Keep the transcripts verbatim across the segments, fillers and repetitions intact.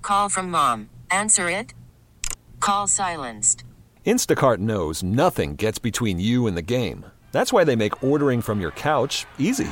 Call from mom. Answer it. Call silenced. Instacart knows nothing gets between you and the game. That's why they make ordering from your couch easy.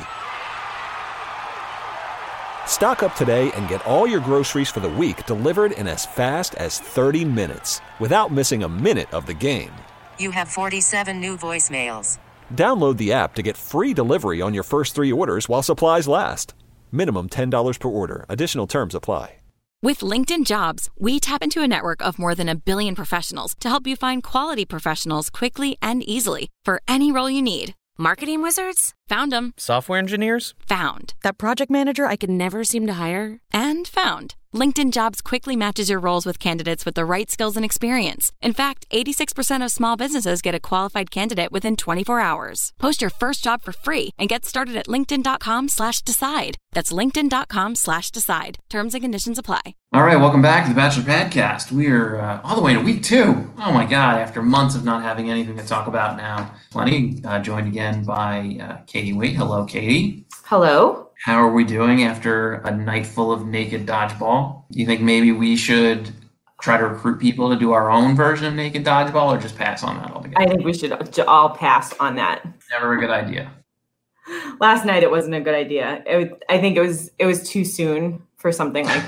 Stock up today and get all your groceries for the week delivered in as fast as thirty minutes without missing a minute of the game. You have forty-seven new voicemails. Download the app to get free delivery on your first three orders while supplies last. Minimum ten dollars per order. Additional terms apply. With LinkedIn Jobs, we tap into a network of more than a billion professionals to help you find quality professionals quickly and easily for any role you need. Marketing wizards? Found them. Software engineers? Found. That project manager I could never seem to hire? And found. LinkedIn Jobs quickly matches your roles with candidates with the right skills and experience. In fact, eighty-six percent of small businesses get a qualified candidate within twenty-four hours. Post your first job for free and get started at linkedin.com slash decide. That's linkedin.com slash decide. Terms and conditions apply. All right, welcome back to the Bachelor Podcast. We're uh, all the way to week two. Oh my God, after months of not having anything to talk about now. Plenty, uh, joined again by uh, Katie Waite. Hello, Katie. Hello. How are we doing after a night full of naked dodgeball? Do you think maybe we should try to recruit people to do our own version of naked dodgeball, or just pass on that altogether? I think we should all pass on that. Never a good idea. Last night it wasn't a good idea. It, I think it was it was too soon for something like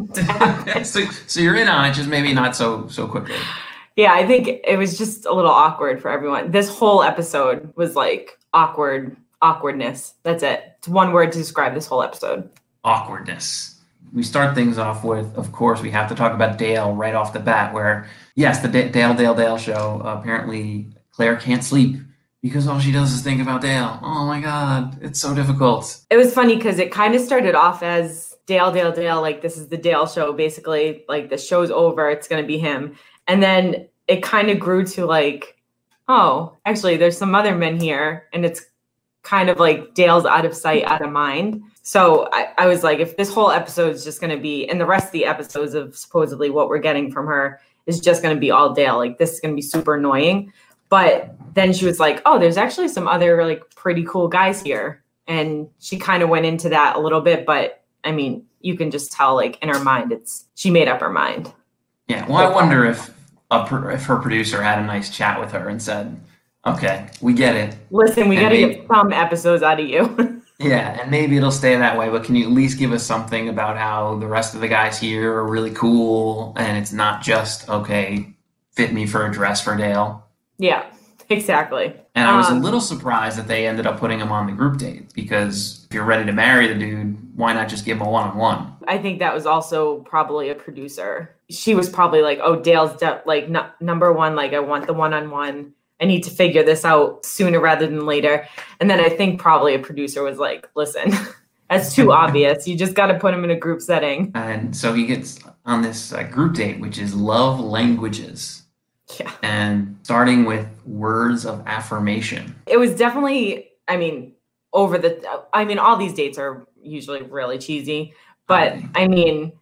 that. so, so you're in on it, just maybe not so so quickly. Yeah, I think it was just a little awkward for everyone. This whole episode was like awkward. Awkwardness. That's it. It's one word to describe this whole episode. Awkwardness. We start things off with, of course, we have to talk about Dale right off the bat, where, yes, the D- Dale, Dale, Dale show, uh, apparently Claire can't sleep because all she does is think about Dale. Oh my God, it's so difficult. It was funny because it kind of started off as Dale, Dale, Dale, like this is the Dale show, basically, like the show's over, it's going to be him. And then it kind of grew to like, oh, actually, there's some other men here, and it's kind of like Dale's out of sight, out of mind. So I, I was like, if this whole episode is just going to be, and the rest of the episodes of supposedly what we're getting from her is just going to be all Dale, like this is going to be super annoying. But then she was like, oh, there's actually some other like pretty cool guys here. And she kind of went into that a little bit, but I mean, you can just tell like in her mind, it's, she made up her mind. Yeah. Well, I wonder if, a, if her producer had a nice chat with her and said, okay, we get it. Listen, we got to maybe, get some episodes out of you. Yeah, and maybe it'll stay that way, but can you at least give us something about how the rest of the guys here are really cool, and it's not just, okay, fit me for a dress for Dale? Yeah, exactly. And I was um, a little surprised that they ended up putting him on the group date, because if you're ready to marry the dude, why not just give him a one-on-one? I think that was also probably a producer. She was probably like, oh, Dale's de- like n- number one, like I want the one-on-one. I need to figure this out sooner rather than later. And then I think probably a producer was like, listen, that's too obvious. You just got to put him in a group setting. And so he gets on this uh, group date, which is love languages. Yeah. And starting with words of affirmation. It was definitely, I mean, over the, I mean, all these dates are usually really cheesy, but Okay. I mean,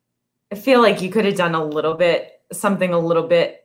I feel like you could have done a little bit, something a little bit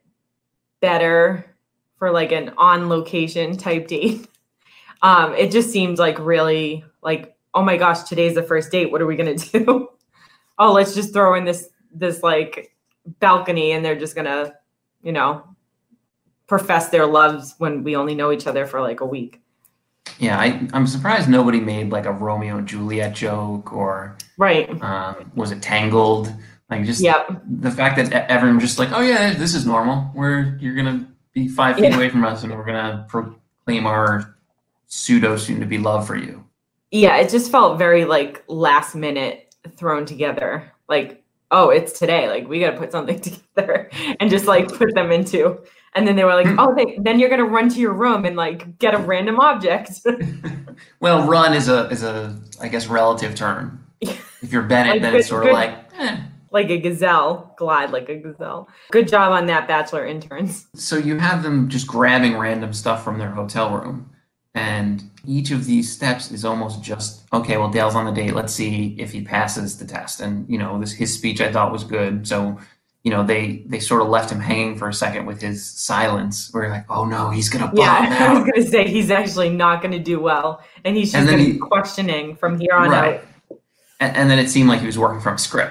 better for like an on location type date. Um, it just seemed like really like, oh my gosh, today's the first date. What are we going to do? Oh, let's just throw in this, this like balcony and they're just going to, you know, profess their loves when we only know each other for like a week. Yeah, I, I'm surprised nobody made like a Romeo and Juliet joke or right. Um, was it Tangled? Like just yep. the fact that everyone just like, oh yeah, this is normal. We're you're gonna be five feet yeah. away from us and we're gonna proclaim our pseudo soon to be love for you. Yeah, it just felt very like last minute thrown together. Like, oh, it's today. Like we got to put something together and just like put them into. And then they were like, oh, they, then you're gonna run to your room and like get a random object. Well, run is a is a I guess relative term. If you're Bennett, like, then good, it's sort good, of like. Eh. Like a gazelle, glide like a gazelle. Good job on that, Bachelor interns. So you have them just grabbing random stuff from their hotel room. And each of these steps is almost just, okay, well, Dale's on the date. Let's see if he passes the test. And, you know, this his speech I thought was good. So, you know, they they sort of left him hanging for a second with his silence. Where you're like, oh, no, he's going to bomb Yeah, out. I was going to say he's actually not going to do well. And he's just going to be questioning from here on right. out. And, and then it seemed like he was working from a script.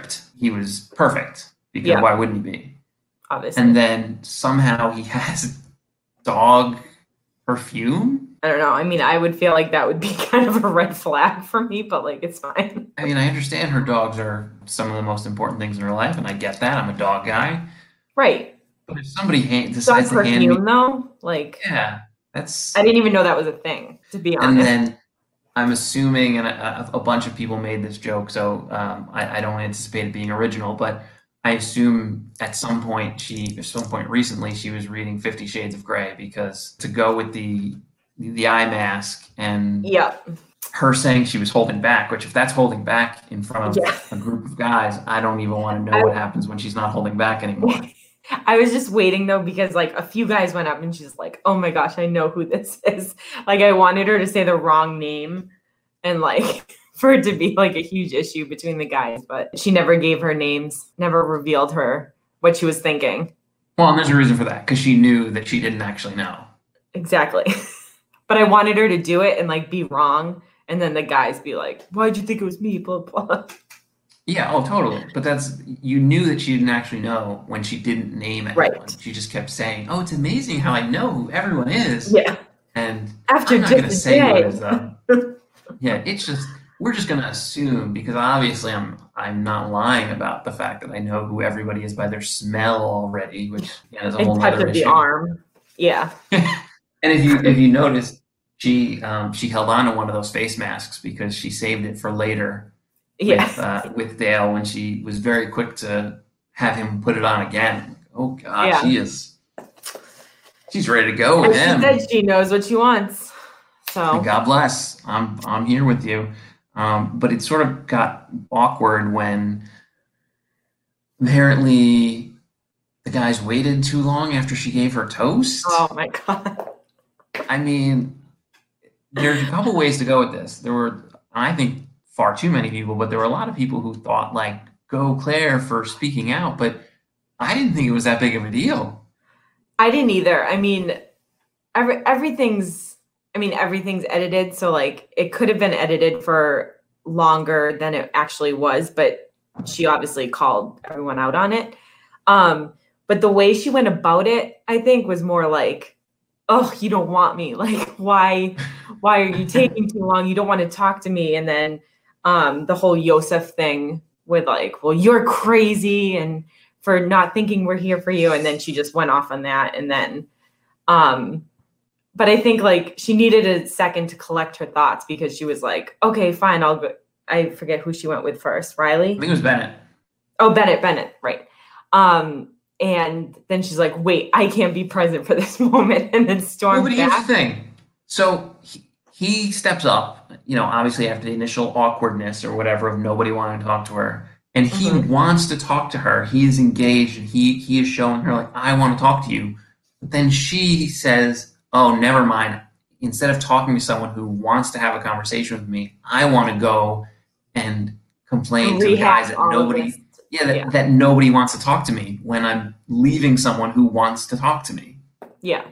he was perfect because Yeah. why wouldn't he be? Obviously. And then somehow he has dog perfume. I don't know. I mean, I would feel like that would be kind of a red flag for me, but like it's fine. I mean, I understand her dogs are some of the most important things in her life, and I get that. I'm a dog guy. Right. But if somebody hand, Dog decides to hand me, perfume though, like yeah, that's. I didn't even know that was a thing, to be And honest. then I'm assuming, and a, a bunch of people made this joke, so um, I, I don't anticipate it being original, but I assume at some point she, at some point recently, she was reading Fifty Shades of Grey, because to go with the the eye mask and Yeah. her saying she was holding back, which if that's holding back in front of Yeah. a group of guys, I don't even want to know I- what happens when she's not holding back anymore. I was just waiting though, because like a few guys went up and she's like, oh my gosh, I know who this is. Like I wanted her to say the wrong name and like for it to be like a huge issue between the guys, but she never gave her names, never revealed her what she was thinking. Well, and there's a reason for that, because she knew that she didn't actually know. Exactly. But I wanted her to do it and like be wrong. And then the guys be like, why'd you think it was me? Blah, blah. Yeah, oh, totally. But that's, you knew that she didn't actually know when she didn't name anyone. Right. She just kept saying, oh, it's amazing how I know who everyone is. Yeah. And After I'm not just going to a say day. what is them. Yeah, it's just, we're just going to assume, because obviously I'm I'm not lying about the fact that I know who everybody is by their smell already, which yeah, is a And whole touch other of the issue. arm. Yeah. And if you if you notice, she um, she held on to one of those face masks because she saved it for later Yeah. with uh, with Dale, when she was very quick to have him put it on again. Oh God, Yeah. she is she's ready to go And with she him. said she knows what she wants. So And God bless. I'm I'm here with you. Um, but it sort of got awkward when apparently the guys waited too long after she gave her toast. oh my God. I mean, there's a couple ways to go with this. There were, I think, far too many people, but there were a lot of people who thought, like, go Claire for speaking out. But I didn't think it was that big of a deal. I didn't either. I mean, every, everything's, I mean, everything's edited. So like it could have been edited for longer than it actually was, but she obviously called everyone out on it. Um, but the way she went about it, I think was more like, oh, you don't want me. Like, why, why are you taking too long? You don't want to talk to me. And then um, the whole Yosef thing with like, well, you're crazy and for not thinking we're here for you. And then she just went off on that. And then, um, but I think like she needed a second to collect her thoughts because she was like, okay, fine. I'll go. I forget who she went with first. Riley? I think it was Bennett. Oh, Bennett, Bennett. Right. Um, and then she's like, wait, I can't be present for this moment. And then Well, storms but here's back. the thing. So he, he steps up, you know, obviously after the initial awkwardness or whatever of nobody wanting to talk to her. And he Mhm. wants to talk to her. He is engaged and he he is showing her like, I want to talk to you. But then she says, oh, never mind. Instead of talking to someone who wants to have a conversation with me, I want to go and complain to the guys Rehash that all of nobody this. yeah, that, Yeah. that nobody wants to talk to me when I'm leaving someone who wants to talk to me. Yeah.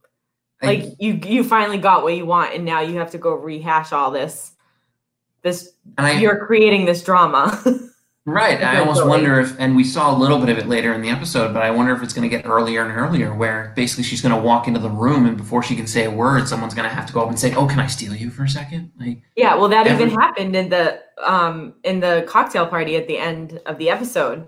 I- Like you, you finally got what you want. And now you have to go rehash all this, this, and I, you're creating this drama. Right. I almost Eventually. wonder if, and we saw a little bit of it later in the episode, but I wonder if it's going to get earlier and earlier where basically she's going to walk into the room and before she can say a word, someone's going to have to go up and say, oh, can I steal you for a second? Like, Yeah, well, that Every- even happened in the um in the cocktail party at the end of the episode.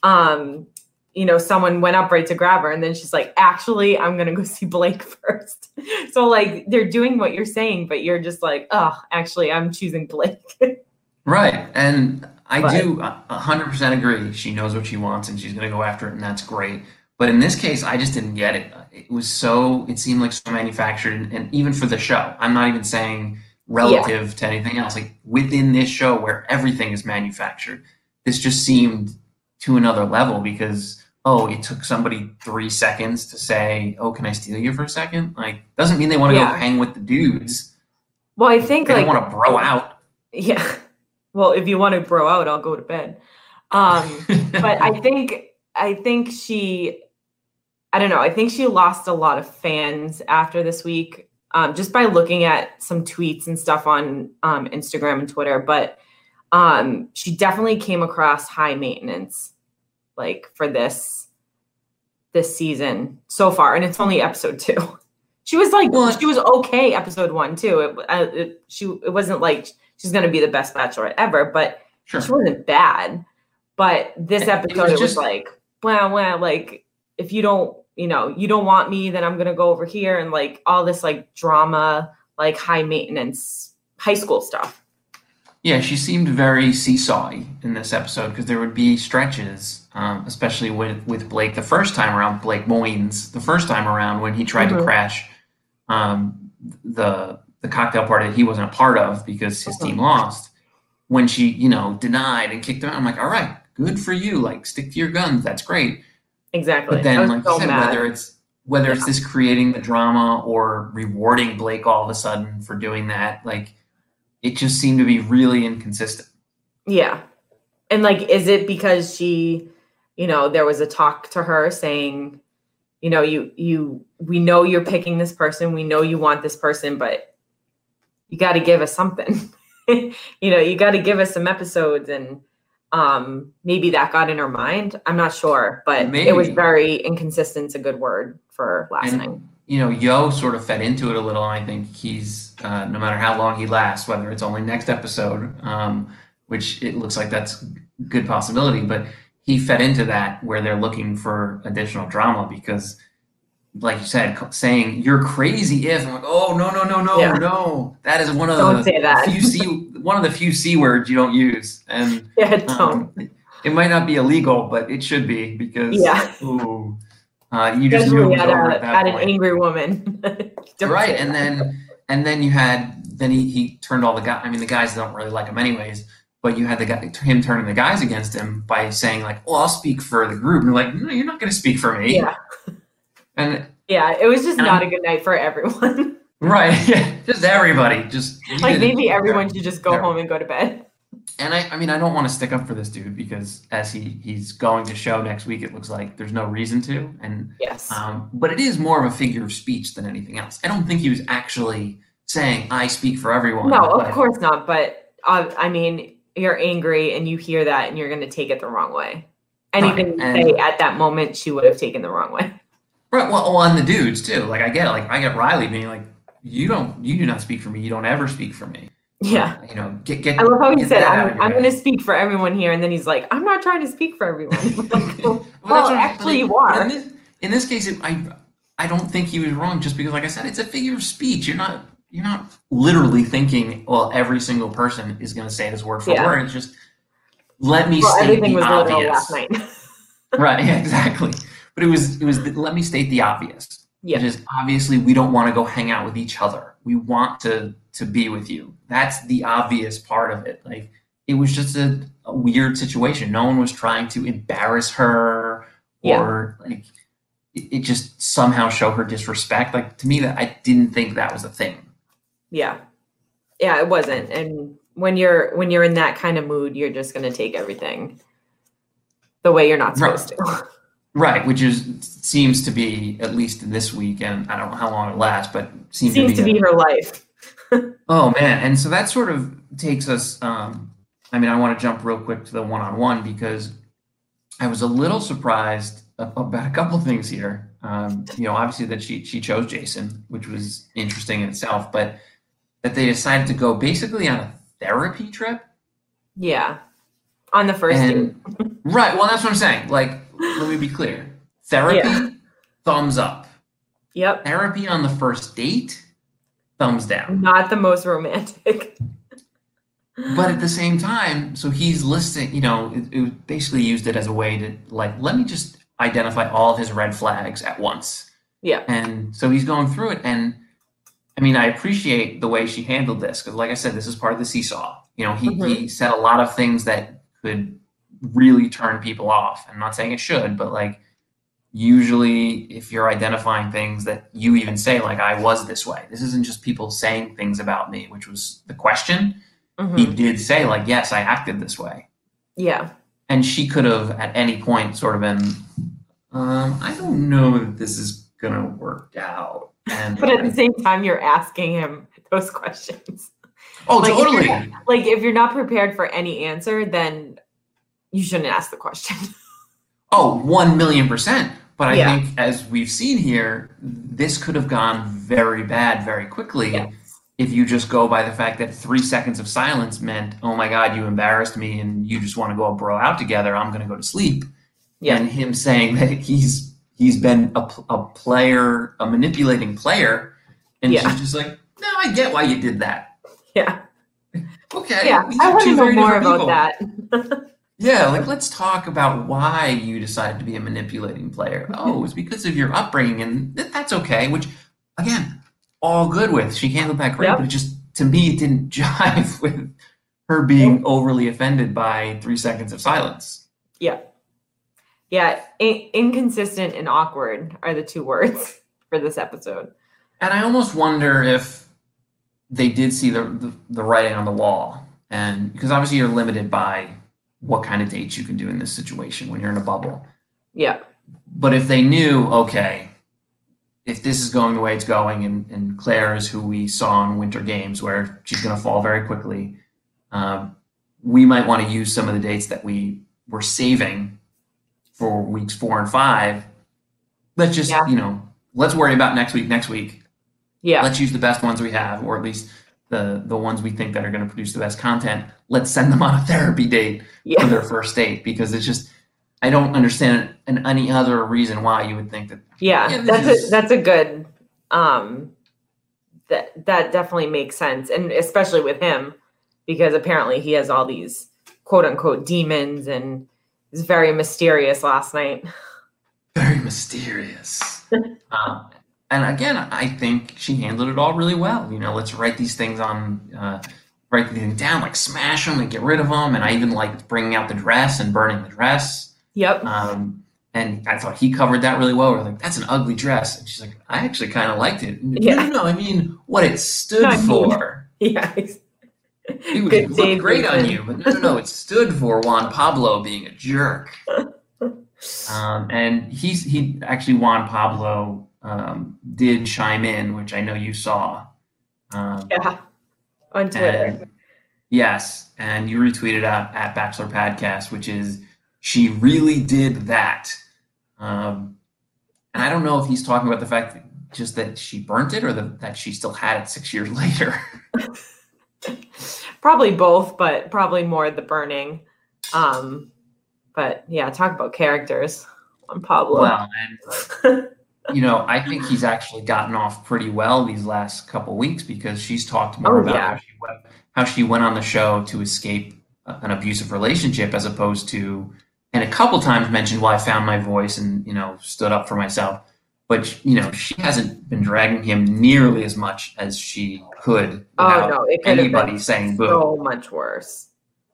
Um, you know, someone went up right to grab her, and then she's like, "Actually, I'm gonna go see Blake first." So, like, they're doing what you're saying, but you're just like, "Oh, actually, I'm choosing Blake." right. And I But- do a a hundred percent agree. She knows what she wants and she's going to go after it and that's great. But in this case, I just didn't get it. It was so, it seemed like so manufactured and, and even for the show, I'm not even saying relative to anything else, like within this show where everything is manufactured, this just seemed to another level because, oh, it took somebody three seconds to say, oh, can I steal you for a second? Like, doesn't mean they want to Yeah. go hang with the dudes. Well, I think They like don't want to bro out. yeah. Well, if you want to bro out, I'll go to bed. Um, but I think I think she I don't know, I think she lost a lot of fans after this week, um, just by looking at some tweets and stuff on um, Instagram and Twitter. But um, she definitely came across high maintenance, like for this this season so far, and it's only episode two. She was like, well, she was okay episode one too. It, uh, it she it wasn't like she's gonna be the best bachelorette ever, but sure. She wasn't bad. But this episode, it was, it was just like, wow, wow, like if you don't, you know, you don't want me, then I'm gonna go over here, and like all this like drama, like high maintenance high school stuff. Yeah, she seemed very seesawy in this episode because there would be stretches, um, especially with, with Blake the first time around, Blake Moynes, the first time around when he tried mm-hmm. to crash um, the the cocktail party that he wasn't a part of because his mm-hmm. team lost. When she, you know, denied and kicked him out, I'm like, all right, good for you. Like, stick to your guns. That's great. Exactly. But then, like so you said, mad. whether it's whether yeah. it's this creating the drama or rewarding Blake all of a sudden for doing that, like, it just seemed to be really inconsistent. Yeah. And like, is it because she, you know, there was a talk to her saying, you know, you, you, we know you're picking this person. We know you want this person, but you got to give us something, you know, you got to give us some episodes. And um, maybe that got in her mind. I'm not sure, but maybe. It was very inconsistent's a good word for last and, night. You know, Yo sort of fed into it a little. And I think he's, uh, no matter how long he lasts, whether it's only next episode, um, which it looks like that's a good possibility, but he fed into that where they're looking for additional drama because, like you said, saying you're crazy if I'm like, oh no no no no yeah. no, that is one of don't the say that. few c one of the few c words you don't use, and yeah, don't. Um, it, it might not be illegal, but it should be because yeah. ooh, uh, you just knew it was at, over a, at that at point. An angry woman, right? And then and then you had then he he turned all the guys. I mean, the guys don't really like him anyways. But you had the guy, him turning the guys against him by saying like, "Well, I'll speak for the group." And they're like, "No, you're not going to speak for me." Yeah. And yeah, it was just not I'm, a good night for everyone. Right. Yeah. Just everybody. Just like maybe everyone should just go home and go to bed. And I, I mean, I don't want to stick up for this dude because as he he's going to show next week, it looks like there's no reason to. And yes. Um, but it is more of a figure of speech than anything else. I don't think he was actually saying, "I speak for everyone." No, of course not. But uh, I mean. You're angry and you hear that and you're going to take it the wrong way. And right. even and, say at that moment she would have taken the wrong way. Right. Well, on the dudes too. Like I get it. Like I get Riley being like, you don't, you do not speak for me. You don't ever speak for me. Yeah. Uh, you know, get, get, I love how he said, I'm, I'm going to speak for everyone here. And then he's like, I'm not trying to speak for everyone. Like, well, well actually you are. In this, in this case, it, I, I don't think he was wrong just because, like I said, it's a figure of speech. You're not, You're not literally thinking, well, every single person is going to say this word for yeah. word. It's just, let me well, state everything the was obvious. Last night. Right, yeah, exactly. But it was, it was. let me state the obvious. Yeah. Which is obviously we don't want to go hang out with each other. We want to to be with you. That's the obvious part of it. Like it was just a, a weird situation. No one was trying to embarrass her or yeah. like it, it just somehow show her disrespect. Like to me, that I didn't think that was a thing. Yeah. Yeah, it wasn't. And when you're when you're in that kind of mood, you're just going to take everything the way you're not supposed right. to. Right, which is seems to be at least in this week, and I don't know how long it lasts, but seems, seems to be, to be her life. Oh man, and so that sort of takes us. Um, I mean, I want to jump real quick to the one-on-one because I was a little surprised about a couple things here. Um, you know, obviously that she she chose Jason, which was interesting in itself, but that they decided to go basically on a therapy trip. Yeah, on the first and, date. Right. Well, that's what I'm saying. Like, let me be clear. Therapy, yeah. thumbs up. Yep. Therapy on the first date, thumbs down. Not the most romantic. But at the same time, so he's listing, you know, it, it basically used it as a way to, like, let me just identify all of his red flags at once. Yeah. And so he's going through it. And I mean, I appreciate the way she handled this because, like I said, this is part of the seesaw. You know, he, mm-hmm. he said a lot of things that could really turn people off. I'm not saying it should, but like, usually if you're identifying things that you even say, like, I was this way, this isn't just people saying things about me, which was the question. Mm-hmm. He did say, like, yes, I acted this way. Yeah. And she could have at any point sort of been, um, I don't know that this is going to work out. And but at the same time, you're asking him those questions. Oh, like, totally. If you're, like if you're not prepared for any answer, then you shouldn't ask the question. Oh, one million percent. But I Yeah. think, as we've seen here, this could have gone very bad very quickly Yes. if you just go by the fact that three seconds of silence meant, oh my God, you embarrassed me and you just want to go bro out together. I'm going to go to sleep. Yeah. And him saying that he's he's been a, a player, a manipulating player, and Yeah. she's just like, no, I get why you did that. Yeah. Okay. Yeah. these I are want two to know very more different about people. that. Yeah, like let's talk about why you decided to be a manipulating player. Oh, it's because of your upbringing, and th- that's okay. Which, again, all good with. She handled that great, Yep. but it just to me it didn't jive with her being overly offended by three seconds of silence. Yeah. Yeah. In- inconsistent and awkward are the two words for this episode. And I almost wonder if they did see the the, the writing on the wall, and because obviously you're limited by what kind of dates you can do in this situation when you're in a bubble. Yeah. But if they knew, okay, if this is going the way it's going, and, and Claire is who we saw in Winter Games, where she's going to fall very quickly, um, we might want to use some of the dates that we were saving for weeks four and five. Let's just, Yeah. you know, let's worry about next week, next week. Yeah. Let's use the best ones we have, or at least the, the ones we think that are going to produce the best content. Let's send them on a therapy date Yeah. for their first date, because it's just, I don't understand an, any other reason why you would think that. Yeah, Yeah, this that's is- a that's a good um that that definitely makes sense. And especially with him, because apparently he has all these quote unquote demons and is very mysterious last night. Very mysterious. um, and again, I think she handled it all really well. You know, let's write these things on, uh, write these things down, like smash them and get rid of them. And I even liked bringing out the dress and burning the dress. Yep. Um, and I thought he covered that really well. We're like, that's an ugly dress. And she's like, I actually kind of liked it. Yeah. No, no, no, I mean what it stood No, I mean- for. Yeah. It was Good looked save, great on Jason. you, but no, no, no. It stood for Juan Pablo being a jerk. Um, and he's he actually Juan Pablo um, did chime in, which I know you saw. Um, Yeah. On Twitter. and- yes, and you retweeted out at Bachelor Podcast, which is she really did that. Um, and I don't know if he's talking about the fact that just that she burnt it, or the, that she still had it six years later. Probably both, but probably more the burning. Um, but yeah, talk about characters on Pablo. Well, and you know, I think he's actually gotten off pretty well these last couple weeks, because she's talked more Oh, about yeah. how, she went, how she went on the show to escape a- an abusive relationship, as opposed to, and a couple times mentioned, well, I found my voice and, you know, stood up for myself. But, you know, she hasn't been dragging him nearly as much as she could Oh, without no, it could have anybody been saying boo. so much worse.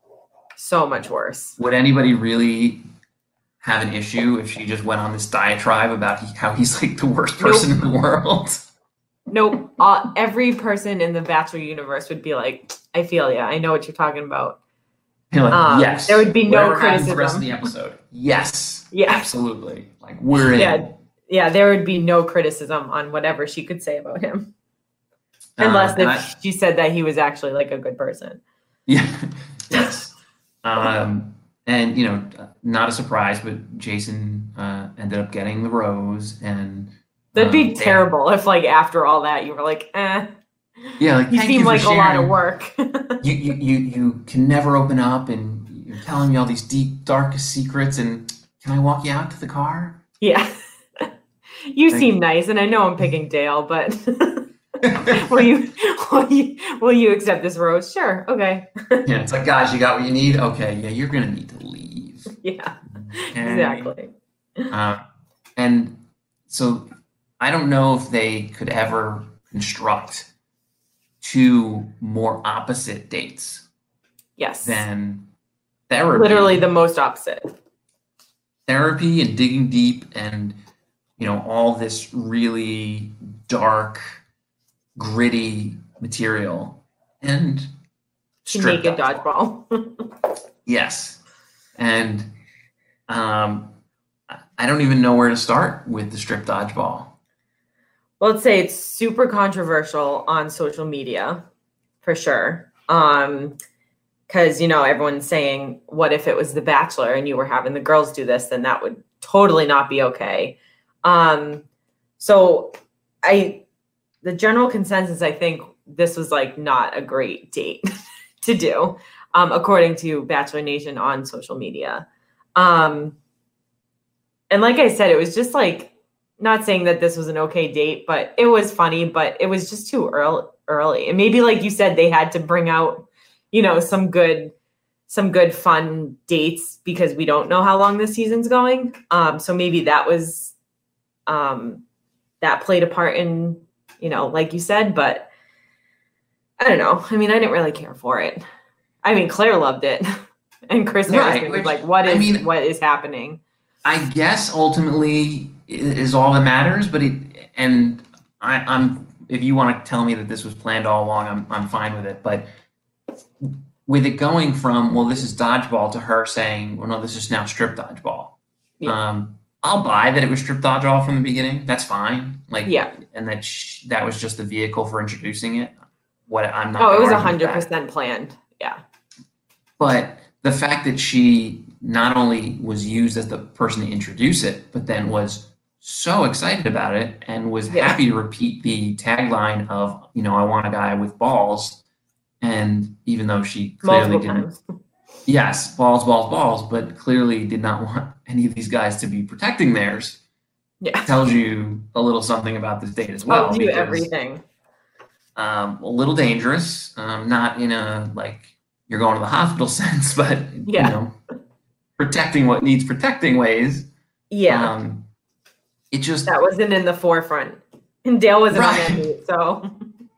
So much worse. Would anybody really have an issue if she just went on this diatribe about he, how he's like the worst person in the world? Nope. Uh, every person in the Bachelor universe would be like, I feel ya. I know what you're talking about. You're like, Um, yes. there would be no Whatever happens the rest of the criticism. episode. Yes. Yeah. Absolutely. Like, we're in. Yeah. Yeah, there would be no criticism on whatever she could say about him. Um, Unless and if I- she said that he was actually like a good person. Yeah. Yes. Um, and, you know, not a surprise, but Jason uh, ended up getting the rose. And That'd um, be they- terrible if like after all that you were like, eh. Yeah. Like, You thank seem you for like a lot of sharing. work. You, you, you, you can never open up, and you're telling me all these deep, darkest secrets. And can I walk you out to the car? Yeah. You Thank seem nice, and I know I'm picking Dale, but will you will you will you accept this rose? Sure. Okay. Yeah. It's like, guys, you got what you need? Okay. Yeah. You're going to need to leave. Yeah. And, Exactly. Uh, and so I don't know if they could ever construct two more opposite dates Yes. than therapy. Literally the most opposite. Therapy and digging deep, and you know, all this really dark, gritty material, and To strip make a dodgeball. dodgeball. Yes. And um, I- I don't even know where to start with the strip dodgeball. Well, let's say it's super controversial on social media, for sure. Um, because, you know, everyone's saying, what if it was The Bachelor and you were having the girls do this? Then that would totally not be okay. Um, so I, the general consensus, I think this was like not a great date to do, um, according to Bachelor Nation on social media. Um, and like I said, it was just like, not saying that this was an okay date, but it was funny, but it was just too early, early. And maybe like you said, they had to bring out, you know, some good, some good fun dates because we don't know how long this season's going. Um, so maybe that was, um, that played a part in, you know, like you said, but I don't know. I mean, I didn't really care for it. I mean, Claire loved it. And Chris Harrison Right, was which, like, what is, I mean, what is happening? I guess ultimately is all that matters, but it, and I, I'm, if you want to tell me that this was planned all along, I'm, I'm fine with it. But with it going from, well, this is dodgeball to her saying, well, no, this is now strip dodgeball. Yeah. Um, I'll buy that it was strip dodgeball from the beginning. That's fine. Like, Yeah. and that sh- that was just the vehicle for introducing it. What I'm not. Oh, it was gonna a argue with hundred that. percent planned. Yeah. But the fact that she not only was used as the person to introduce it, but then was so excited about it and was Yeah. happy to repeat the tagline of, you know, I want a guy with balls. And even though she clearly Multiple didn't, times. yes, balls, balls, balls, but clearly did not want any of these guys to be protecting theirs, Yeah. tells you a little something about this date as well. Tells you because, everything. Um, a little dangerous, um, not in a like you're going to the hospital sense, but Yeah. you know, protecting what needs protecting ways. Yeah. Um, it just That wasn't in the forefront. And Dale wasn't on Right. that date, so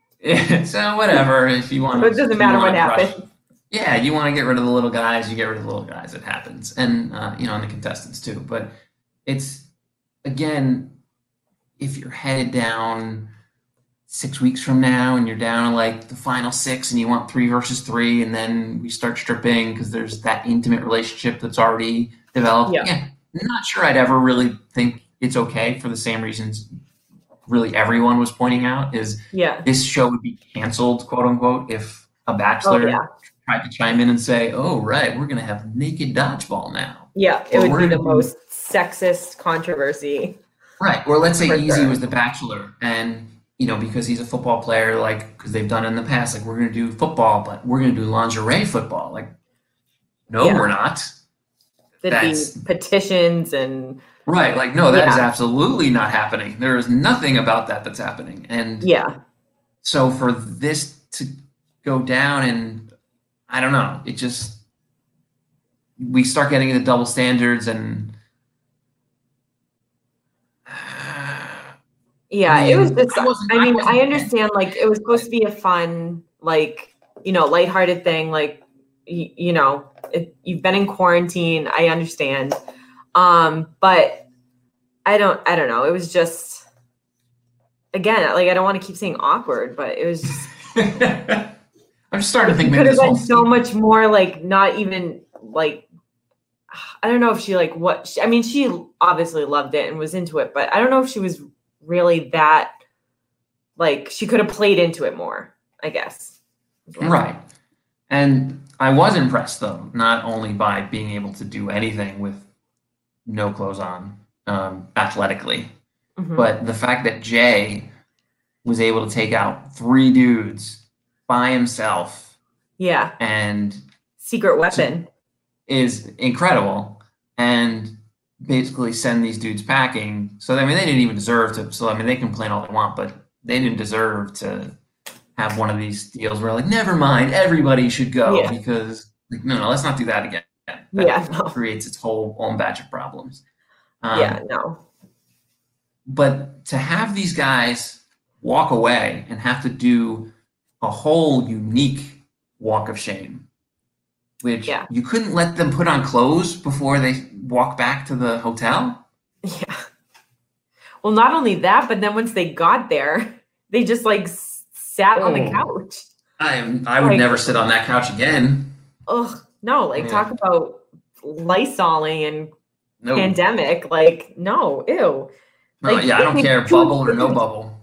so whatever. If you want, it doesn't matter what happened. Yeah, you want to get rid of the little guys, you get rid of the little guys. It happens, and uh, you know, and the contestants too. But it's again, if you're headed down six weeks from now and you're down to like the final six and you want three versus three, and then we start stripping because there's that intimate relationship that's already developed. Yeah. yeah, not sure I'd ever really think it's okay for the same reasons really everyone was pointing out is Yeah. this show would be canceled, quote unquote, if a bachelor Oh, yeah. tried to chime in and say, oh, right, we're going to have naked dodgeball now. Yeah. It Or would we're be the gonna do- most sexist controversy. Right. Or let's say For Easy sure. was the bachelor and, you know, because he's a football player, like, because they've done it in the past, like, we're going to do football, but we're going to do lingerie football. Like, no, Yeah. we're not. There'd That's- be petitions and Right. Like, no, that is Yeah. absolutely not happening. There is nothing about that that's happening. And yeah. so for this to go down and I don't know, it just, we start getting into double standards and Yeah, I it was mean, just, I wasn't- I I mean, wasn't- I understand, like, it was supposed to be a fun, like, you know, lighthearted thing, like, y- you know, it, you've been in quarantine, I understand. Um, but I don't, I don't know, it was just, again, like, I don't want to keep saying awkward, but it was just, I'm just starting to think it maybe could have this whole been so much more, like, not even, like, I don't know if she, like, what, she, I mean, she obviously loved it and was into it, but I don't know if she was really that, like, she could have played into it more, I guess. Right. And I was impressed, though, not only by being able to do anything with no clothes on um, athletically, Mhm. but the fact that Jay was able to take out three dudes by himself Yeah, and secret weapon. is incredible and basically send these dudes packing. So, I mean, they didn't even deserve to. So, I mean, they complain all they want, but they didn't deserve to have one of these deals where, like, never mind, everybody should go Yeah. because, like, no, no, let's not do that again. That Yeah, no. creates its whole own batch of problems. Um, Yeah, no. But to have these guys walk away and have to do a whole unique walk of shame, which Yeah. you couldn't let them put on clothes before they walk back to the hotel. Yeah. Well, not only that, but then once they got there, they just, like, s- sat on the Oh. couch. I am, I would Like- never sit on that couch again. Ugh, no, like, Yeah. talk about Lysoling and No, pandemic. Like, no, ew. no like, yeah, I don't if care, you- bubble or no bubble.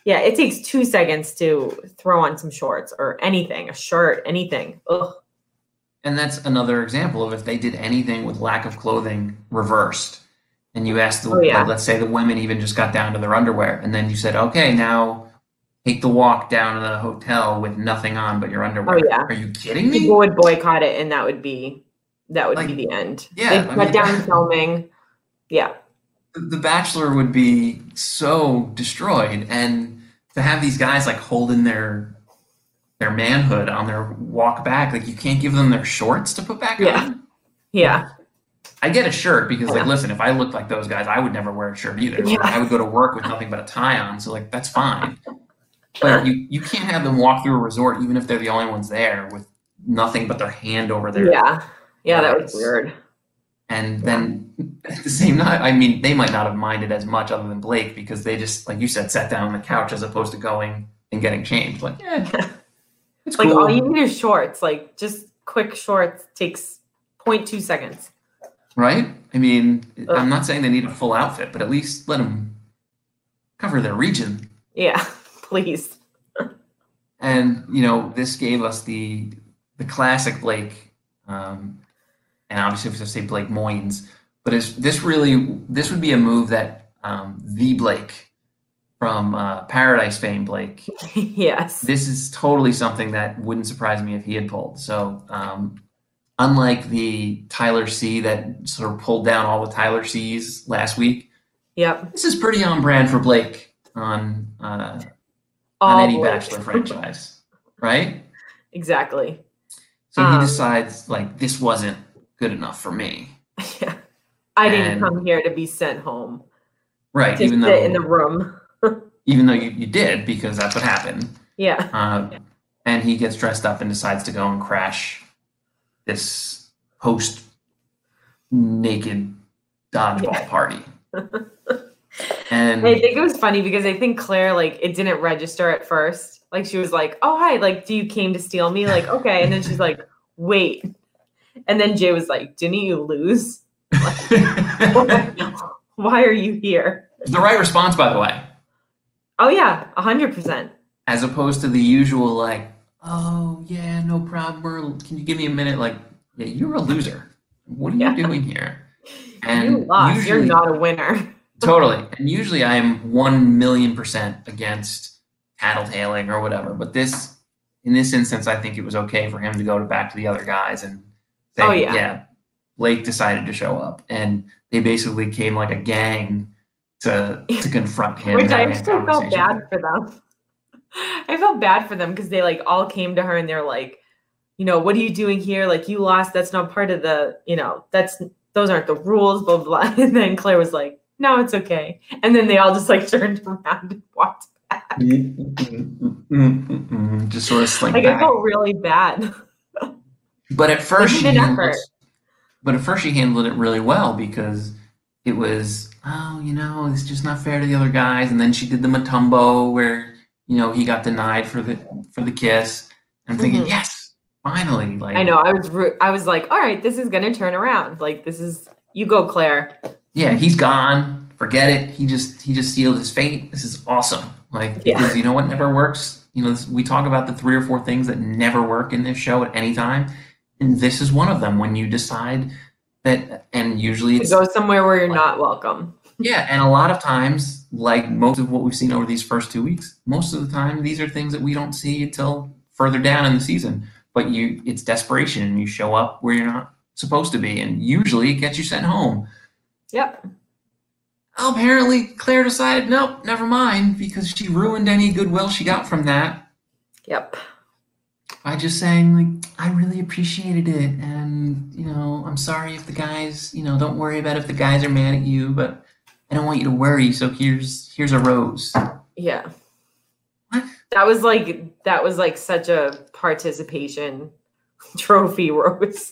Yeah, it takes two seconds to throw on some shorts or anything, a shirt, anything. Ugh. And that's another example of if they did anything with lack of clothing reversed. And you asked, the, Oh, yeah. like, let's say the women even just got down to their underwear. And then you said, okay, now take the walk down to the hotel with nothing on but your underwear. Oh, yeah. Are you kidding me? People would boycott it, and that would be that would Like, be the end. yeah, They'd I cut mean- down filming. Yeah. The Bachelor would be so destroyed. And to have these guys like holding their their manhood on their walk back, like you can't give them their shorts to put back Yeah. on. Yeah. I get a shirt because, like, Yeah. listen, if I looked like those guys, I would never wear a shirt either. Yeah. I would go to work with nothing but a tie on, so like that's fine. But you, you can't have them walk through a resort, even if they're the only ones there, with nothing but their hand over their Yeah. Yeah, that was Yes. weird. And then at the same time, I mean, they might not have minded as much other than Blake because they just, like you said, sat down on the couch as opposed to going and getting changed. Like, yeah, it's Like cool. all you need is shorts. Like just quick shorts takes zero point two seconds. Right? I mean, Ugh. I'm not saying they need a full outfit, but at least let them cover their region. Yeah, please. And, you know, this gave us the the classic Blake, um, and obviously if I say Blake Moynes, but is this really, this would be a move that um, the Blake from uh, Paradise fame, Blake, Yes. this is totally something that wouldn't surprise me if he had pulled. So um, unlike the Tyler C that sort of pulled down all the Tyler C's last week, Yep. this is pretty on brand for Blake on uh, on All any Blake. Bachelor franchise, right? Exactly. So he Um, decides, like, this wasn't good enough for me. Yeah. I didn't And- come here to be sent home. Right, To even sit though in the room. even though you, you did, because that's what happened. Yeah. Uh, and he gets dressed up and decides to go and crash this post naked dodgeball Yeah. party. And I think it was funny because I think Claire, like, it didn't register at first. Like, she was like, oh, hi, like, do you came to steal me? Like, okay. And then she's like, wait. And then Jay was like, didn't you lose? Why are you here? the right response, by the way, Oh, yeah, one hundred percent. as opposed to the usual, like, oh, yeah, no problem. Or, can you give me a minute? Like, yeah, you're a loser. What are Yeah. you doing here? You lost. You're usually- not a winner. Totally. And usually I am one million percent against tattletaling or whatever. But this, in this instance, I think it was okay for him to go to back to the other guys and say, Oh, yeah. Blake decided to show up. And they basically came like a gang to to confront him. Which I having a actually felt conversation bad with him. for them. I felt bad for them because they like all came to her and they're like, you know, what are you doing here? Like you lost. That's not part of the, you know, that's those aren't the rules, blah, blah, blah. And then Claire was like, no, it's okay. And then they all just like turned around and walked back. Just sort of slink Like I back. felt really bad. But at first They she made an handled effort. it, but at first she handled it really well because it was, oh, you know, it's just not fair to the other guys. And then she did the Matumbo where, you know, he got denied for the for the kiss. I'm thinking, Mhm. yes, finally. Like I know. I was ru- I was like, all right, this is gonna turn around. Like this is you go, Claire. yeah, he's gone. Forget it. He just he just sealed his fate. This is awesome. Like Yeah. because you know what never works? You know, this, we talk about the three or four things that never work in this show at any time. And this is one of them when you decide that, and usually To it's go somewhere where you're not welcome. yeah, and a lot of times, like most of what we've seen over these first two weeks, most of the time these are things that we don't see until further down in the season. But you, it's desperation, and you show up where you're not supposed to be, and usually it gets you sent home. Yep. Well, apparently, Claire decided, nope, never mind, because she ruined any goodwill she got from that Yep. by just saying, like, I really appreciated it, and you know, I'm sorry if the guys, you know, don't worry about if the guys are mad at you, but I don't want you to worry. So here's here's a rose. Yeah. What? That was like that was like such a participation trophy rose.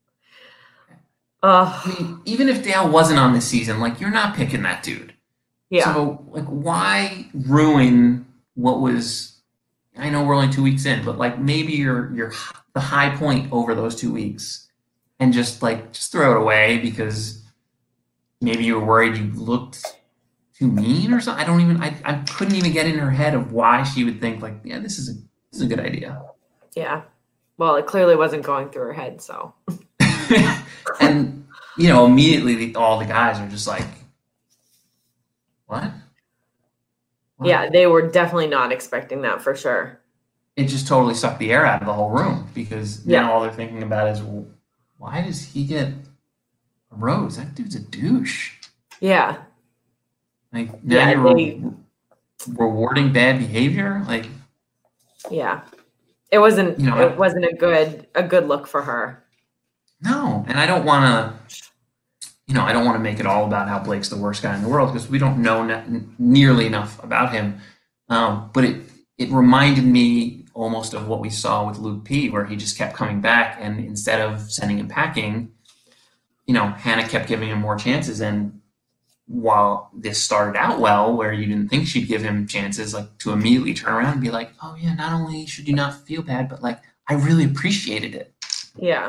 I Uh mean, even if Dale wasn't on this season, like you're not picking that dude. yeah. So like, why ruin what was? I know we're only two weeks in, but like maybe you're you're the high point over those two weeks, and just like just throw it away because maybe you were worried you looked too mean or something. I don't even. I, I couldn't even get in her head of why she would think like, yeah, this is a this is a good idea. Yeah. Well, it clearly wasn't going through her head. So. And you know, immediately the, all the guys are just like, what? what? Yeah, they were definitely not expecting that for sure. It just totally sucked the air out of the whole room because Yeah. now all they're thinking about is, well, why does he get a rose? That dude's a douche. Yeah. Like now Yeah, you're they- re- rewarding bad behavior. Like Yeah. It wasn't You know, I- it wasn't a good a good look for her. no, and I don't want to. You know, I don't want to make it all about how Blake's the worst guy in the world because we don't know ne- nearly enough about him. Um, but it it reminded me almost of what we saw with Luke P, where he just kept coming back, and instead of sending him packing, you know, Hannah kept giving him more chances. And while this started out well, where you didn't think she'd give him chances, like to immediately turn around and be like, "Oh yeah, not only should you not feel bad, but like I really appreciated it." Yeah.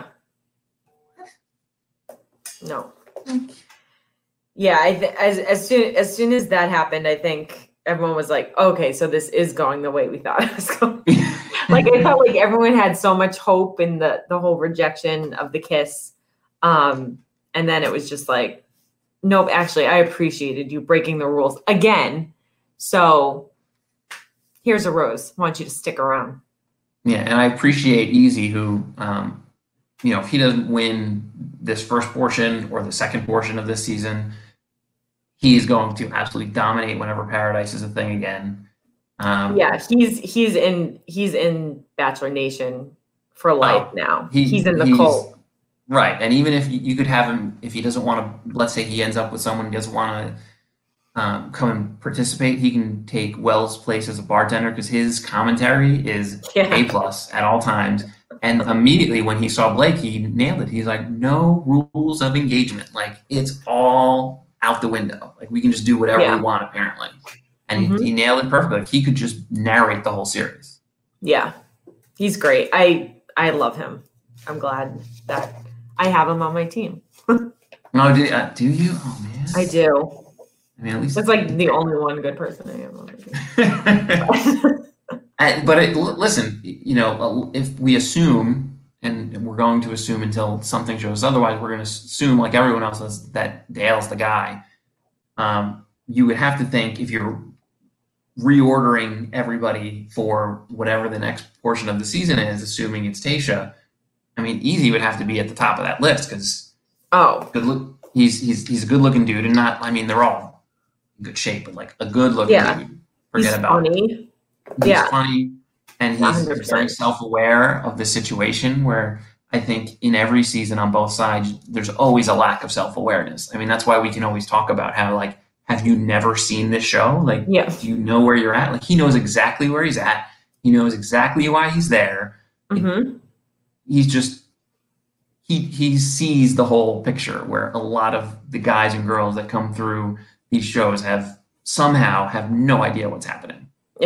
No. Yeah, I th- as as soon as soon as that happened, I think everyone was like, "Okay, so this is going the way we thought it was going." Like I felt like everyone had so much hope in the the whole rejection of the kiss, um, and then it was just like, "Nope, actually, I appreciated you breaking the rules again." So here's a rose. I want you to stick around. Yeah, and I appreciate Easy, who, um, you know, if he doesn't win this first portion or the second portion of this season, he is going to absolutely dominate whenever Paradise is a thing again. Um, Yeah, he's he's in he's in Bachelor Nation for life Oh, now. he- he's in the he's- cult. Right, and even if you, you could have him, if he doesn't want to, let's say he ends up with someone who doesn't want to um, come and participate, he can take Wells' place as a bartender because his commentary is Yeah. A plus at all times. And immediately when he saw Blake, he nailed it. He's like, no rules of engagement. Like it's all out the window. Like we can just do whatever Yeah. we want apparently. And Mhm. he, he nailed it perfectly. Like, he could just narrate the whole series. Yeah, he's great. I I love him. I'm glad that I have him on my team. No, do, uh, do you? Oh man, I do. I mean, at least That's like the only one good person I have on my team. Uh, but it, l- listen, you know, uh, if we assume, and we're going to assume until something shows otherwise, we're going to assume, like everyone else does, that Dale's the guy. Um, you would have to think if you're reordering everybody for whatever the next portion of the season is, assuming it's Tayshia. I mean, Easy would have to be at the top of that list because Oh, good look. He's he's he's a good looking dude, and not. I mean, they're all in good shape, but like a good looking Yeah. dude. Forget he's about it. funny. He's Yeah. funny, and he's one hundred percent. very self-aware of the situation. Where I think in every season on both sides, there's always a lack of self-awareness. I mean, that's why we can always talk about how, like, have you never seen this show? Like, Yeah. do you know where you're at? Like, he knows exactly where he's at. He knows exactly why he's there. hmm He's just he he sees the whole picture. Where a lot of the guys and girls that come through these shows have somehow have no idea what's happening.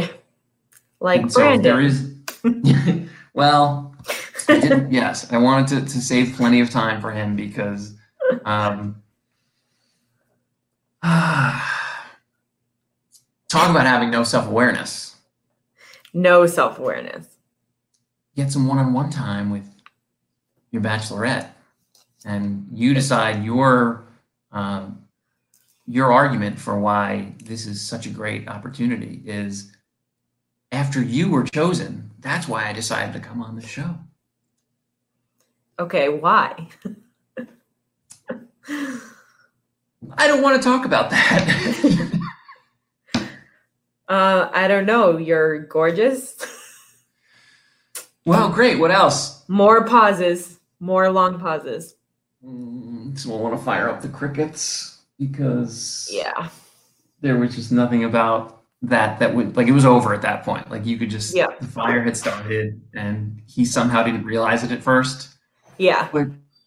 Like And so Brandon. there is, well, I did, yes, I wanted to, to save plenty of time for him because, um, talk about having no self-awareness. No self-awareness. Get some one-on-one time with your bachelorette, and you decide your um, your argument for why this is such a great opportunity is. After you were chosen, that's why I decided to come on the show. Okay, why? I don't want to talk about that. Uh, I don't know. You're gorgeous. Well, great. What else? More pauses. More long pauses. Mm, so I want to fire up the crickets because Yeah. there was just nothing about that that would, like, it was over at that point. Like, you could just, Yeah. the fire had started and he somehow didn't realize it at first. Yeah. But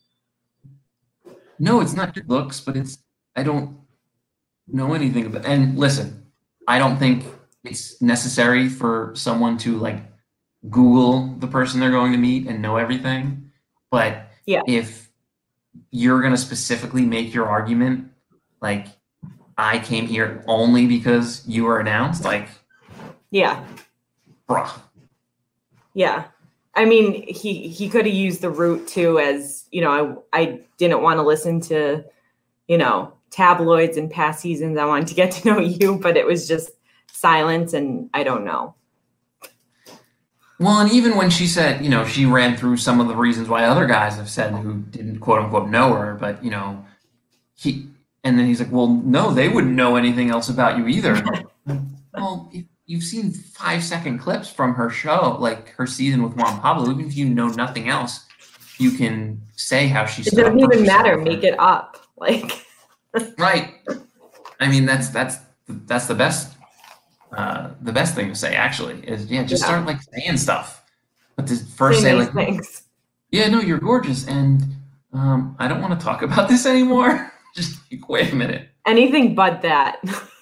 no, it's not good looks, but it's, I don't know anything about, and listen, I don't think it's necessary for someone to, like, Google the person they're going to meet and know everything. But Yeah. if you're going to specifically make your argument, like, I came here only because you were announced. Like, yeah, bruh. Yeah. I mean, he, he could have used the route too as, you know, I, I didn't want to listen to, you know, tabloids and past seasons. I wanted to get to know you, but it was just silence and I don't know. Well, and even when she said, you know, she ran through some of the reasons why other guys have said who didn't quote unquote know her, but, you know, he, and then he's like, well, no, they wouldn't know anything else about you either. Well, if you've seen five second clips from her show, like her season with Juan Pablo, even if you know nothing else, you can say how she It doesn't even matter. Make it up. Like, right. I mean, that's, that's, that's the best, uh, the best thing to say actually is, yeah, just yeah. start like saying stuff, but to first say, say like, things. Yeah, no, you're gorgeous. And, um, I don't want to talk about this anymore. Just wait a minute. Anything but that.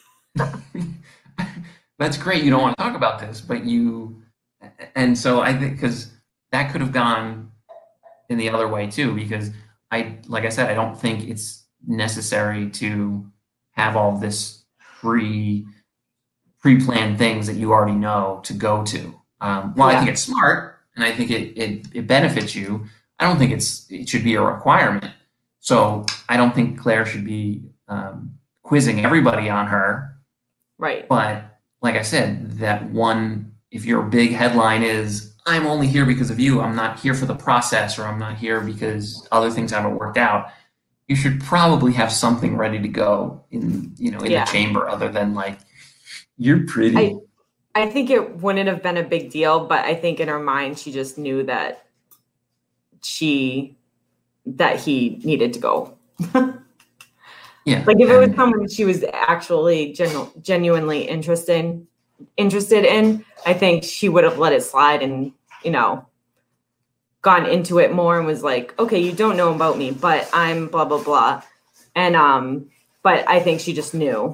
That's great. You don't want to talk about this, but you, and so I think, because that could have gone in the other way too, because I, like I said, I don't think it's necessary to have all this pre, pre-planned things that you already know to go to. Um, well, yeah. I think it's smart, and I think it, it, it benefits you. I don't think it's, it should be a requirement. So I don't think Claire should be um, quizzing everybody on her. Right. But like I said, that one, if your big headline is, I'm only here because of you, I'm not here for the process, or I'm not here because other things haven't worked out, you should probably have something ready to go in, you know, in yeah. the chamber other than like, you're pretty. I, I think it wouldn't have been a big deal, but I think in her mind, she just knew that she, that he needed to go. Yeah. Like if it was someone she was actually genu- genuinely interested interested in, I think she would have let it slide and, you know, gone into it more and was like, okay, you don't know about me, but I'm blah, blah, blah. And, um, but I think she just knew.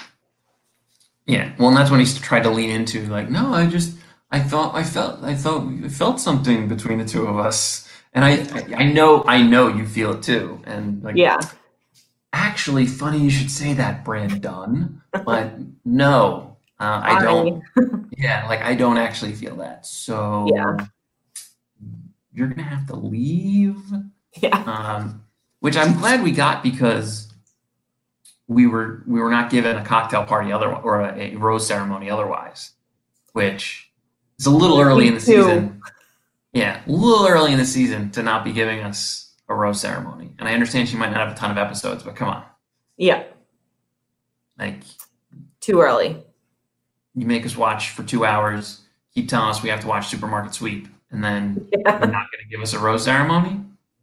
Yeah. Well, and that's when he tried to lean into like, no, I just, I thought, I felt, I thought, I felt something between the two of us. And I, I, I know, I know you feel it too. And like, yeah. Actually, funny you should say that, Brandon. But no, uh, I don't. Yeah, like I don't actually feel that. So yeah. You're gonna have to leave. Yeah. Um, which I'm glad we got because we were we were not given a cocktail party other or a, a rose ceremony otherwise, which is a little early in the season. Yeah, a little early in the season to not be giving us a rose ceremony. And I understand she might not have a ton of episodes, but come on. Yeah. Like too early. You make us watch for two hours, keep telling us we have to watch Supermarket Sweep, and then yeah. you're not going to give us a rose ceremony?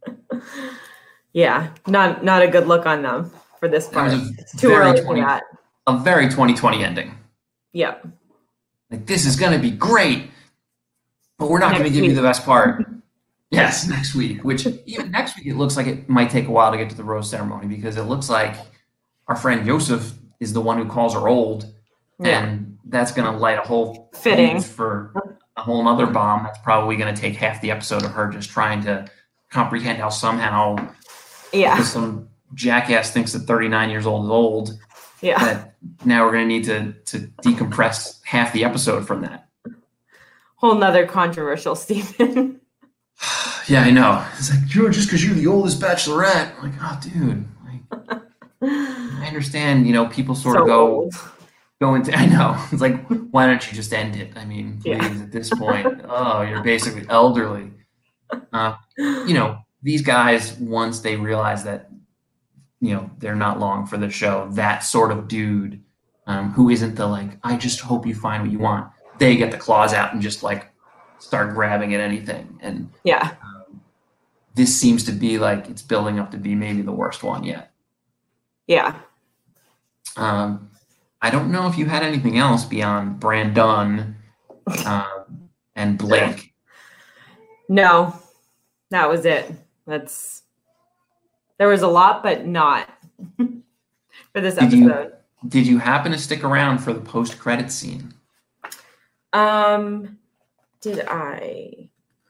Yeah. Not not a good look on them for this part. It's too early for that. A very twenty twenty ending. Yeah. Like this is going to be great, but we're not going to give week. you the best part. Yes, next week, which even next week, it looks like it might take a while to get to the rose ceremony because it looks like our friend Joseph is the one who calls her old. Yeah. And that's going to light a whole fitting for a whole other bomb. That's probably going to take half the episode of her just trying to comprehend how somehow yeah. some jackass thinks that thirty-nine years old is old. Yeah. That now we're going to need to to decompress half the episode from that. Whole nother controversial statement. Yeah, I know. It's like, George, just because you're the oldest bachelorette. I'm like, oh, dude. Like, I understand, you know, people sort so of go old. go into, I know. It's like, why don't you just end it? I mean, please, yeah. at this point, oh, you're basically elderly. Uh, you know, these guys, once they realize that, you know, they're not long for the show, that sort of dude um, who isn't the, like, I just hope you find what you want. They get the claws out and just, like, start grabbing at anything. And yeah, um, this seems to be like it's building up to be maybe the worst one yet. Yeah. Um, I don't know if you had anything else beyond Brandon um, and Blake. No, that was it. That's there was a lot, but not for this did episode. You, did you happen to stick around for the post-credit scene? Um. Did I?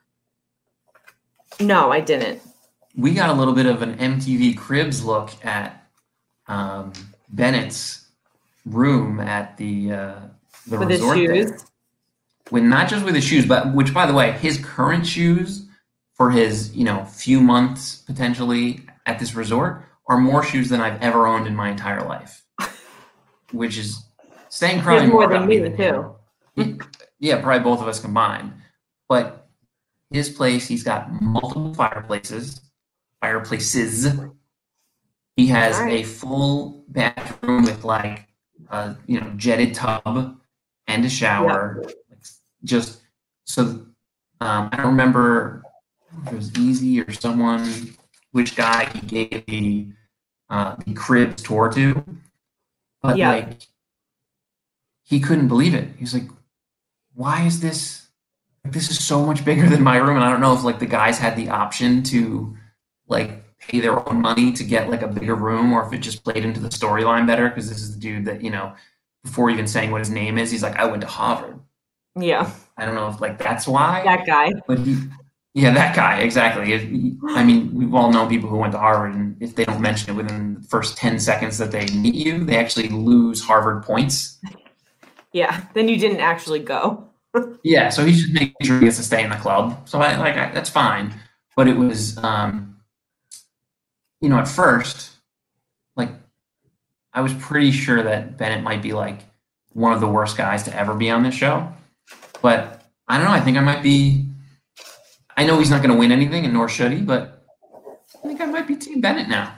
No, I didn't. We got a little bit of an M T V Cribs look at um, Bennett's room at the uh, the With his resort shoes. there. With not just with his shoes, but which, by the way, his current shoes for his, you know, few months potentially at this resort are more shoes than I've ever owned in my entire life, which is saying probably more more than about me, me than too. him. Yeah, probably both of us combined. But his place, he's got multiple fireplaces, fireplaces. He has All right. a full bathroom with like a, you know, jetted tub and a shower. Just so um, I don't remember if it was Easy or someone, which guy he gave the uh, the cribs tour to, but Yeah. like he couldn't believe it. He was like, "Why is this? Like, this is so much bigger than my room." And I don't know if like the guys had the option to like pay their own money to get like a bigger room, or if it just played into the storyline better. Because this is the dude that, you know, before even saying what his name is, he's like, "I went to Harvard." Yeah, I don't know if like that's why. that guy. But he, yeah, that guy, exactly. If he- I mean, we've all known people who went to Harvard, and if they don't mention it within the first ten seconds that they meet you, they actually lose Harvard points. Yeah, then you didn't actually go. Yeah, so he's just making sure he gets to stay in the club. So I like I, that's fine. But it was, um, you know, at first, like I was pretty sure that Bennett might be like one of the worst guys to ever be on this show. But I don't know. I think I might be. I know he's not going to win anything, and nor should he. But I think I might be Team Bennett now.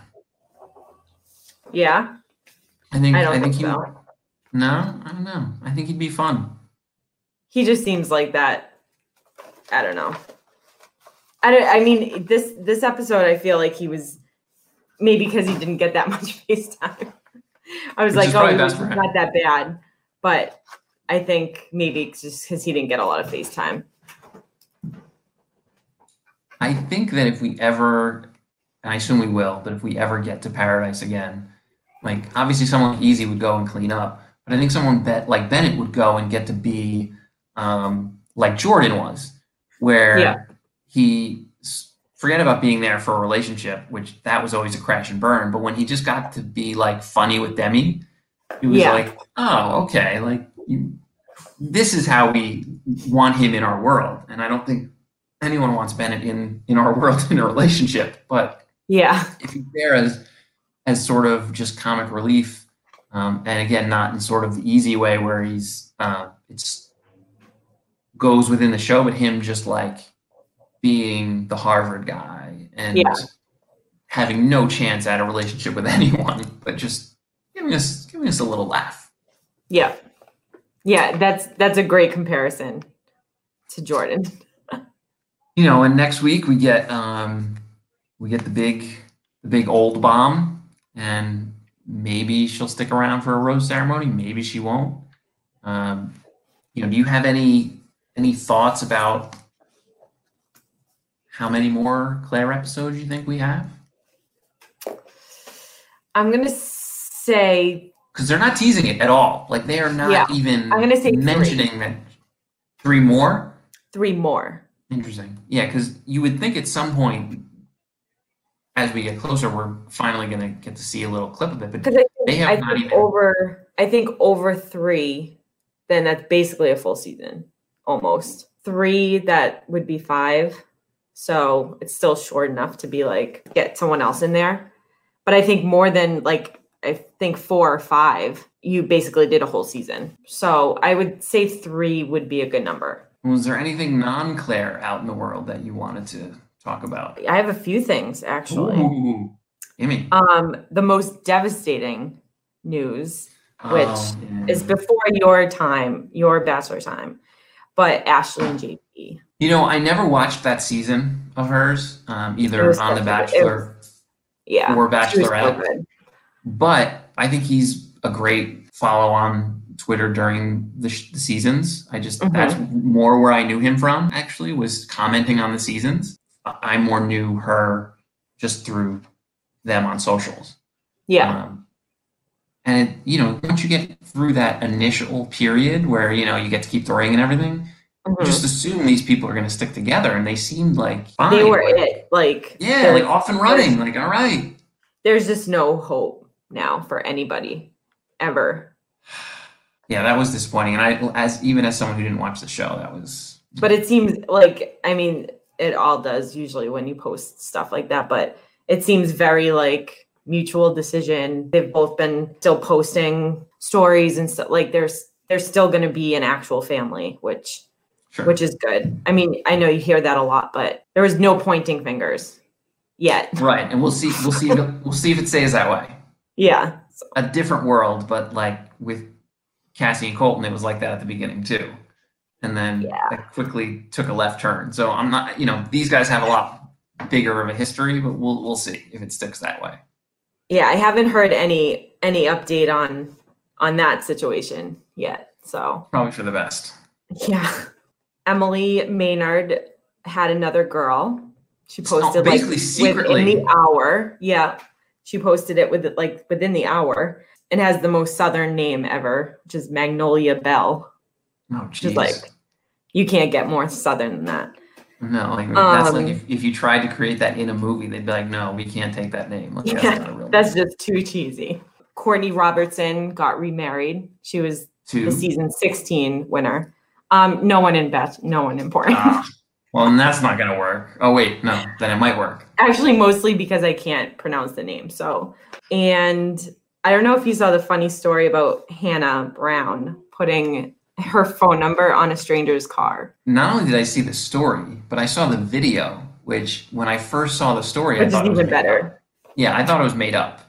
Yeah, I think. I don't think, think he. so. Would, no, I don't know. I think he'd be fun. He just seems like that. I don't know. I don't, I mean, this this episode, I feel like he was maybe because he didn't get that much face time. I was Which like, is oh, probably he's best for him. not that bad. But I think maybe it's just because he didn't get a lot of face time. I think that if we ever, and I assume we will, but if we ever get to Paradise again, like obviously someone like Easy would go and clean up, but I think someone bet like Bennett would go and get to be um, like Jordan was, where Yeah. he forget about being there for a relationship, which that was always a crash and burn. But when he just got to be like funny with Demi, it was Yeah. like, oh, okay, like you, this is how we want him in our world. And I don't think anyone wants Bennett in in our world in a relationship. But Yeah. if he's there as as sort of just comic relief, um, and again, not in sort of the easy way where he's uh, it's goes within the show, but him just like being the Harvard guy and Yeah. having no chance at a relationship with anyone, but just giving us giving us a little laugh. Yeah. Yeah, that's that's a great comparison to Jordan. You know, and next week we get um, we get the big the big old bomb, and maybe she'll stick around for a rose ceremony. Maybe she won't. Um, you know, do you have any any thoughts about how many more Claire episodes you think we have? I'm gonna say Because they're not teasing it at all. Like they are not Yeah, even I'm gonna say three. mentioning that three more. three more. Interesting. Yeah, because you would think at some point, as we get closer, we're finally going to get to see a little clip of it. But Because I they think, have I not think even. over I think over three, then that's basically a full season, almost. Three, that would be five. So it's still short enough to be like get someone else in there. But I think more than like I think four or five, you basically did a whole season. So I would say three would be a good number. Was there anything non-Claire out in the world that you wanted to talk about? I have a few things actually. Ooh, Amy. Um, the most devastating news, which Oh, yeah. is before your time, your bachelor time, but Ashley and J P. You know, I never watched that season of hers, um, It either was on The such a- Bachelor Yeah. or she was so Bachelorette. good. But I think he's a great follow on Twitter during the, sh- the seasons. I just, Mhm. that's more where I knew him from, actually, was commenting on the seasons. I I more knew her just through them on socials. Yeah. Um, and, you know, once you get through that initial period where, you know, you get to keep the ring and everything, Mhm. you just assume these people are going to stick together. And they seemed like fine. They were like, it. Like, Yeah, they're like off and running. Like, all right. there's just no hope now for anybody ever. Yeah, that was disappointing. And I, as even as someone who didn't watch the show, that was. But it seems like, I mean, it all does usually when you post stuff like that, but it seems very like mutual decision. They've both been still posting stories and stuff. Like there's, there's still going to be an actual family, which, sure. which is good. I mean, I know you hear that a lot, but there was no pointing fingers yet. Right. And we'll see, we'll see, if it, we'll see if it stays that way. Yeah. A different world, but like with Cassie and Colton, it was like that at the beginning too. And then yeah. it quickly took a left turn. So I'm not, you know, these guys have a lot bigger of a history, but we'll we'll see if it sticks that way. Yeah, I haven't heard any any update on on that situation yet. So probably for the best. Yeah. Emily Maynard had another girl. She posted oh, basically like secretly within the hour. Yeah. She posted it with like within the hour. It has the most Southern name ever, which is Magnolia Bell. Oh, geez. Like, you can't get more Southern than that. No, like that's um, like if, if you tried to create that in a movie, they'd be like, no, we can't take that name. Like, yeah, that's not a real that's name. just too cheesy. Courtney Robertson got remarried. She was Two. the season sixteen winner. Um, no one in bet, no one important. Ah, well, then that's not going to work. Oh, wait, no, then it might work. Actually, mostly because I can't pronounce the name. So, and I don't know if you saw the funny story about Hannah Brown putting her phone number on a stranger's car. Not only did I see the story, but I saw the video, which when I first saw the story, which I thought is it was even made better. Up. Yeah, I thought it was made up.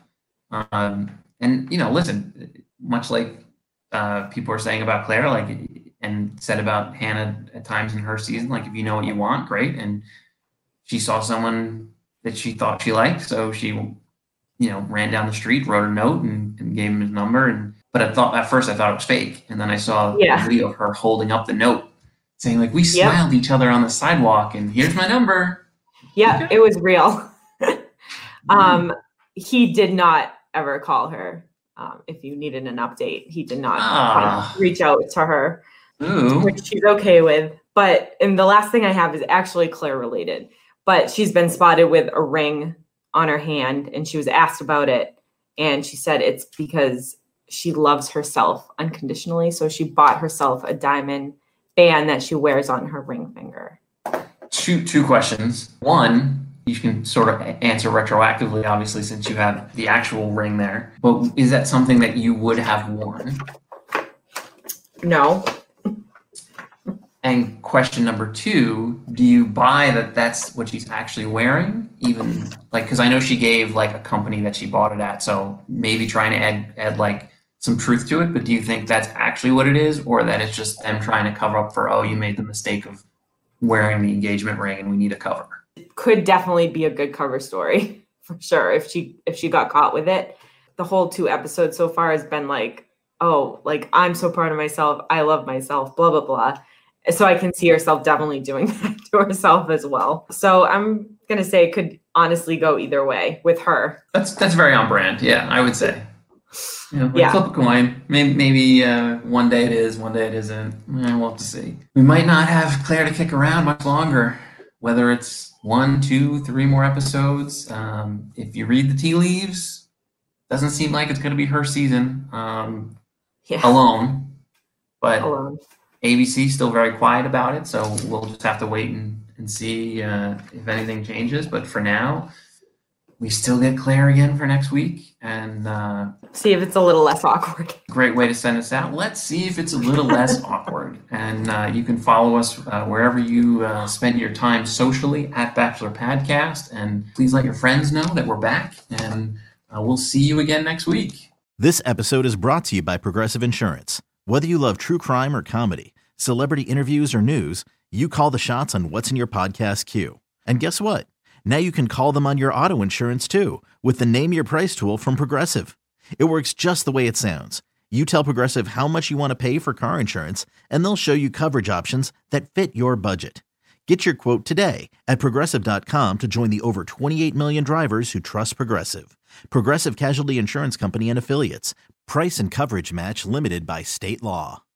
Um, and, you know, listen, much like uh, people are saying about Claire, like, and said about Hannah at times in her season, like, if you know what you want, great. And she saw someone that she thought she liked, so she, you know, ran down the street, wrote a note, and, and gave him his number. And but I thought at first I thought it was fake, and then I saw yeah. a video of her holding up the note, saying like, "We smiled yep. each other on the sidewalk, and here's my number." Yeah, it was real. um, he did not ever call her. Um, if you needed an update, he did not ah. reach out to her, Ooh. which she's okay with. But and the last thing I have is actually Claire related. But she's been spotted with a ring on her hand, and she was asked about it, and she said it's because she loves herself unconditionally. So she bought herself a diamond band that she wears on her ring finger. Two, two questions. One, you can sort of answer retroactively, obviously, since you have the actual ring there. But is that something that you would have worn? No. And question number two, do you buy that that's what she's actually wearing? Even like, because I know she gave like a company that she bought it at. So maybe trying to add, add like, some truth to it, but do you think that's actually what it is, or that it's just them trying to cover up for, oh, you made the mistake of wearing the engagement ring and we need a cover? It could definitely be a good cover story for sure if she if she got caught with it. The whole two episodes so far has been like, oh, like I'm so proud of myself, I love myself, blah blah blah. So I can see herself definitely doing that to herself as well. So I'm gonna say it could honestly go either way with her. That's that's very on brand. Yeah, I would say. You know, like yeah. flip a coin. Maybe, maybe uh, one day it is, one day it isn't. Eh, we'll have to see. We might not have Claire to kick around much longer, whether it's one, two, three more episodes. Um, if you read the tea leaves, doesn't seem like it's going to be her season um, yeah. alone. But alone. A B C still very quiet about it, so we'll just have to wait and, and see uh, if anything changes. But for now, we still get Claire again for next week, and uh, see if it's a little less awkward. Great way to send us out. Let's see if it's a little less awkward. And uh, you can follow us uh, wherever you uh, spend your time socially at Bachelor Podcast. And please let your friends know that we're back, and uh, we'll see you again next week. This episode is brought to you by Progressive Insurance. Whether you love true crime or comedy, celebrity interviews or news, you call the shots on what's in your podcast queue. And guess what? Now you can call them on your auto insurance too with the Name Your Price tool from Progressive. It works just the way it sounds. You tell Progressive how much you want to pay for car insurance, and they'll show you coverage options that fit your budget. Get your quote today at Progressive dot com to join the over twenty-eight million drivers who trust Progressive. Progressive Casualty Insurance Company and Affiliates. Price and coverage match limited by state law.